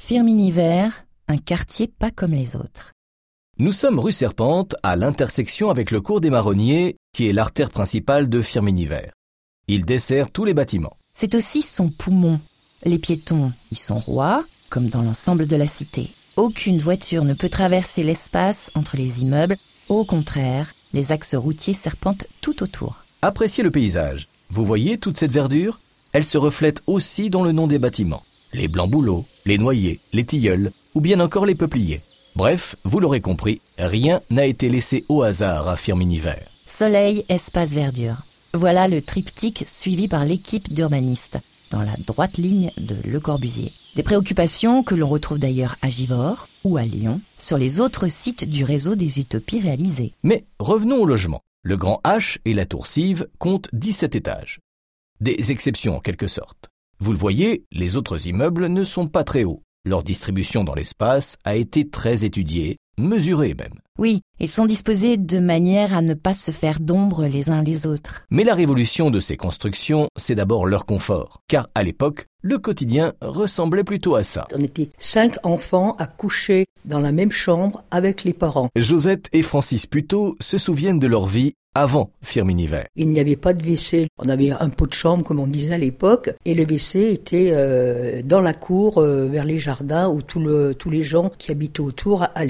Firminy-Vert, un quartier pas comme les autres. Nous sommes rue Serpente, à l'intersection avec le cours des Marronniers, qui est l'artère principale de Firminy-Vert. Il dessert tous les bâtiments. C'est aussi son poumon. Les piétons y sont rois, comme dans l'ensemble de la cité. Aucune voiture ne peut traverser l'espace entre les immeubles. Au contraire, les axes routiers serpentent tout autour. Appréciez le paysage. Vous voyez toute cette verdure ? Elle se reflète aussi dans le nom des bâtiments. Les blancs-bouleaux, les noyers, les tilleuls, ou bien encore les peupliers. Bref, vous l'aurez compris, rien n'a été laissé au hasard à Firminy-Vert. Soleil, espace, verdure. Voilà le triptyque suivi par l'équipe d'urbanistes, dans la droite ligne de Le Corbusier. Des préoccupations que l'on retrouve d'ailleurs à Givors ou à Lyon, sur les autres sites du réseau des utopies réalisées. Mais revenons au logement. Le Grand H et la Tour Sive comptent 17 étages. Des exceptions en quelque sorte. Vous le voyez, les autres immeubles ne sont pas très hauts. Leur distribution dans l'espace a été très étudiée, mesurée même. Oui, ils sont disposés de manière à ne pas se faire d'ombre les uns les autres. Mais la révolution de ces constructions, c'est d'abord leur confort. Car à l'époque, le quotidien ressemblait plutôt à ça. On était 5 enfants à coucher dans la même chambre avec les parents. Josette et Francis Puteaux se souviennent de leur vie avant Firminy-Vert. Il n'y avait pas de WC. On avait un pot de chambre, comme on disait à l'époque, et le WC était dans la cour, vers les jardins, où tous les gens qui habitaient autour allaient.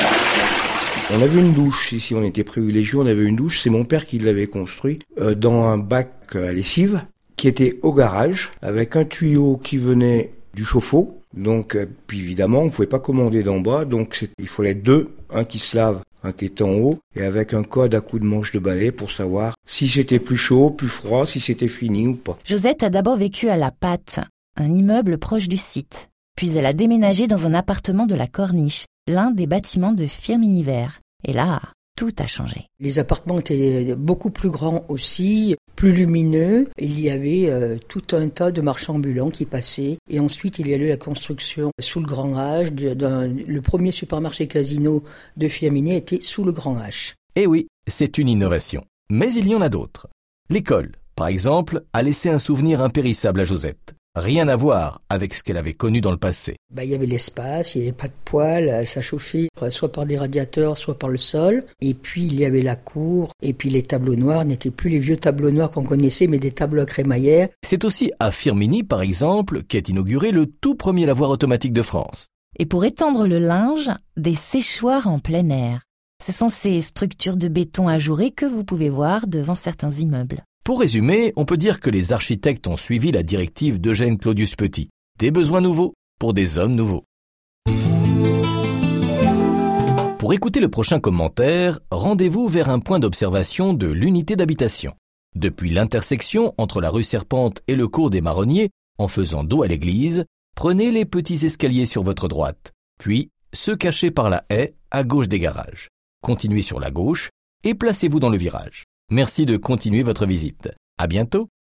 On avait une douche, ici on était privilégiés, on avait une douche, c'est mon père qui l'avait construit, dans un bac à lessive, qui était au garage, avec un tuyau qui venait du chauffe-eau. Donc, puis évidemment, on ne pouvait pas commander d'en bas, donc il fallait deux, un qui se lave, un qui est en haut, et avec un code à coup de manche de balai pour savoir si c'était plus chaud, plus froid, si c'était fini ou pas. Josette a d'abord vécu à La Patte, un immeuble proche du site. Puis elle a déménagé dans un appartement de la Corniche, l'un des bâtiments de Firminy-Vert. Et là, tout a changé. Les appartements étaient beaucoup plus grands aussi, plus lumineux. Il y avait tout un tas de marchands ambulants qui passaient. Et ensuite, il y a eu la construction sous le Grand H. Le premier supermarché casino de Firminy était sous le Grand H. Eh oui, c'est une innovation. Mais il y en a d'autres. L'école, par exemple, a laissé un souvenir impérissable à Josette. Rien à voir avec ce qu'elle avait connu dans le passé. Il y avait l'espace, il n'y avait pas de poêle, ça chauffait soit par des radiateurs, soit par le sol. Et puis il y avait la cour, et puis les tableaux noirs n'étaient plus les vieux tableaux noirs qu'on connaissait, mais des tableaux à crémaillère. C'est aussi à Firminy, par exemple, qu'est inauguré le tout premier lavoir automatique de France. Et pour étendre le linge, des séchoirs en plein air. Ce sont ces structures de béton ajourées que vous pouvez voir devant certains immeubles. Pour résumer, on peut dire que les architectes ont suivi la directive d'Eugène Claudius Petit. Des besoins nouveaux pour des hommes nouveaux. Pour écouter le prochain commentaire, rendez-vous vers un point d'observation de l'unité d'habitation. Depuis l'intersection entre la rue Serpente et le cours des Marronniers, en faisant dos à l'église, prenez les petits escaliers sur votre droite, puis ceux cachés par la haie à gauche des garages. Continuez sur la gauche et placez-vous dans le virage. Merci de continuer votre visite. À bientôt.